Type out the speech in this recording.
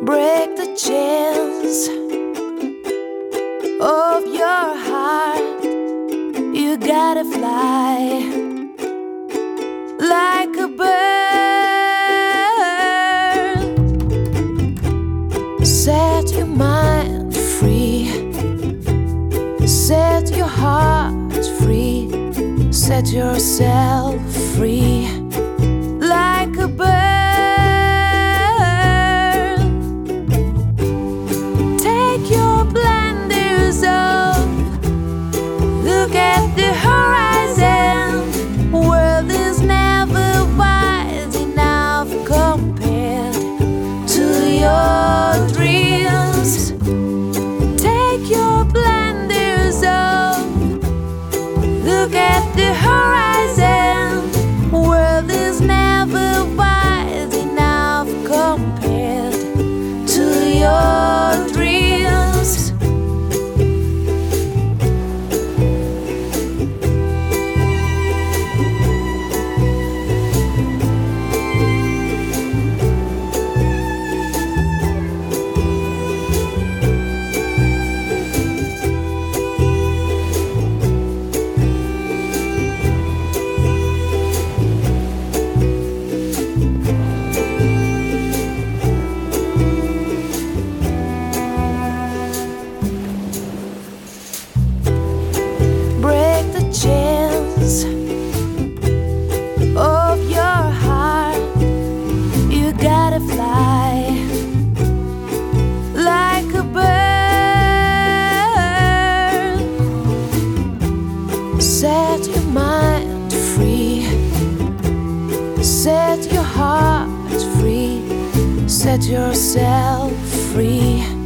Break the chains of your heart. You gotta fly like a bird. Set your mind free, set your heart free, set yourself free like a bird. Take your blinders off, look at the horizon. World is never wide enough compared to your dreams. Take your blinders off, look at the horizon. World is never wide enough compared to your dreams. Break the chains of your heart. You gotta fly like a bird. Set your mind free, set your heart free, set yourself free.